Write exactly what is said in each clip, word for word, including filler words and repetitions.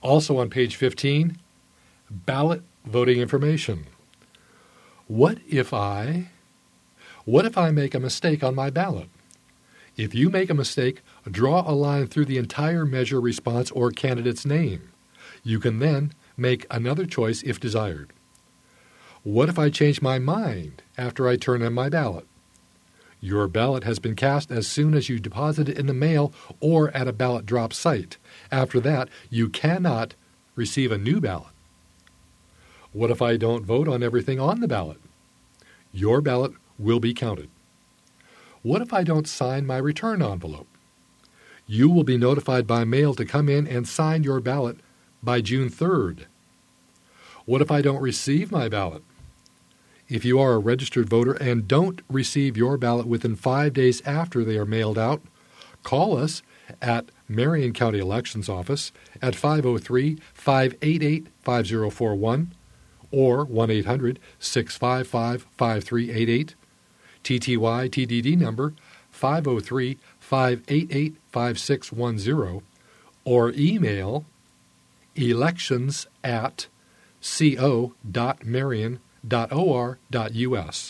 Also on page fifteen, ballot voting information. What if I, what if I make a mistake on my ballot? If you make a mistake, draw a line through the entire measure, response, or candidate's name. You can then make another choice if desired. What if I change my mind after I turn in my ballot? Your ballot has been cast as soon as you deposit it in the mail or at a ballot drop site. After that, you cannot receive a new ballot. What if I don't vote on everything on the ballot? Your ballot will be counted. What if I don't sign my return envelope? You will be notified by mail to come in and sign your ballot by June third. What if I don't receive my ballot? If you are a registered voter and don't receive your ballot within five days after they are mailed out, call us at Marion County Elections Office at five oh three, five eight eight, five oh four one or one eight hundred, six five five, five three eight eight, T T Y T D D number five oh three, five eight eight, five six one zero, or email elections at co dot marion dot or dot us.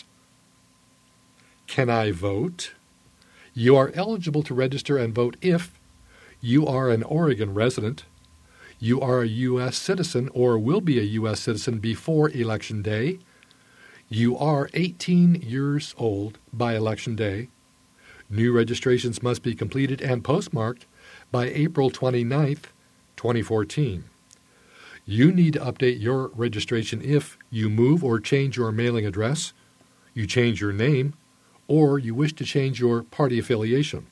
Can I vote? You are eligible to register and vote if you are an Oregon resident, you are a U S citizen or will be a U S citizen before Election Day, you are eighteen years old by Election Day, new registrations must be completed and postmarked by April twenty-ninth, twenty fourteen. You need to update your registration if you move or change your mailing address, you change your name, or you wish to change your party affiliation.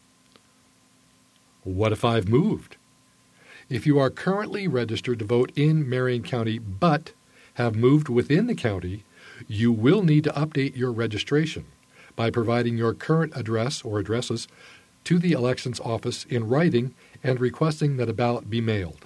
What if I've moved? If you are currently registered to vote in Marion County but have moved within the county, you will need to update your registration by providing your current address or addresses to the elections office in writing and requesting that a ballot be mailed.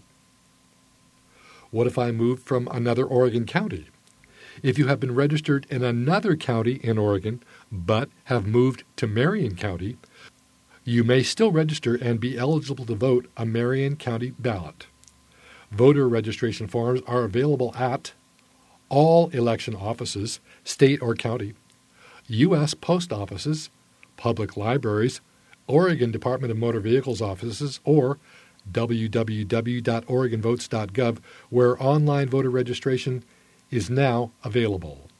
What if I moved from another Oregon county? If you have been registered in another county in Oregon but have moved to Marion County, you may still register and be eligible to vote a Marion County ballot. Voter registration forms are available at all election offices, state or county, U S post offices, public libraries, Oregon Department of Motor Vehicles offices, or w w w dot oregon votes dot gov, where online voter registration is now available.